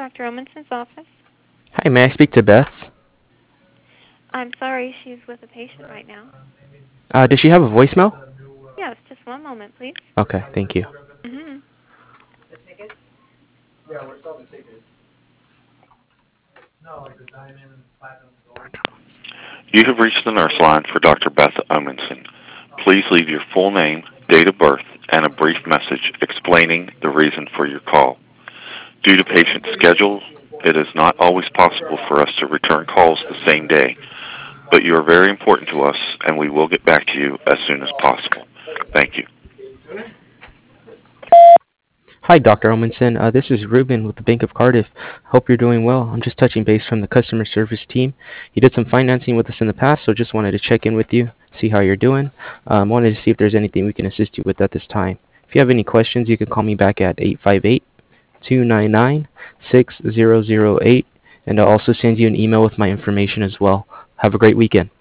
Dr. Ominson's office. Hi, may I speak to Beth? I'm sorry, she's with a patient right now. Does she have a voicemail? Yes, just one moment, please. Okay, thank you. Mm-hmm. You have reached the nurse line for Dr. Beth Omenson. Please leave your full name, date of birth, and a brief message explaining the reason for your call. Due to patient schedule, it is not always possible for us to return calls the same day, but you are very important to us, and we will get back to you as soon as possible. Thank you. Hi, Dr. Omenson. This is Ruben with the Bank of Cardiff. Hope you're doing well. I'm just touching base from the customer service team. You did some financing with us in the past, so just wanted to check in with you, see how you're doing. Wanted to see if there's anything we can assist you with at this time. If you have any questions, you can call me back at 858-299-6008, and I'll also send you an email with my information as well. Have a great weekend.